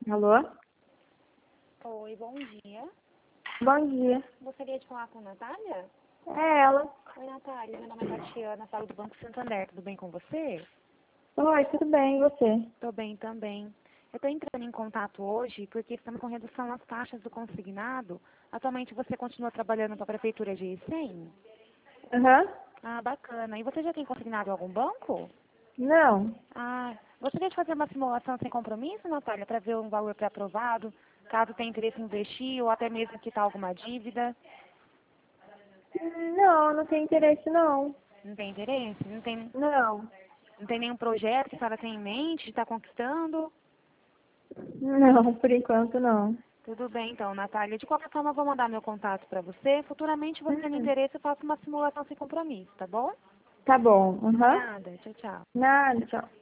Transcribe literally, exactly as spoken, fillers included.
Alô? Oi, bom dia. Bom dia. Gostaria de falar com a Natália? É ela. Oi, Natália. Meu nome é Tatiana, falo do Banco Santander. Tudo bem com você? Oi, tudo bem, e você? Tô bem também. Eu tô entrando em contato hoje porque estamos com redução nas taxas do consignado. Atualmente você continua trabalhando para a Prefeitura de Icém? Aham. Ah, bacana. E você já tem consignado em algum banco? Não. Ah, gostaria de fazer uma simulação sem compromisso, Natália, para ver um valor pré-aprovado, caso tenha interesse em investir ou até mesmo quitar alguma dívida. Não, não tem interesse não. Não tem interesse? Não tem, Não. não tem nenhum projeto que a senhora tem em mente de estar conquistando? Não, por enquanto não. Tudo bem, então, Natália. De qualquer forma, eu vou mandar meu contato para você. Futuramente, você tendo Hum, interesse, eu faço uma simulação sem compromisso, tá bom? tá bom. De Aham. nada. Tchau, tchau. Nada, tchau.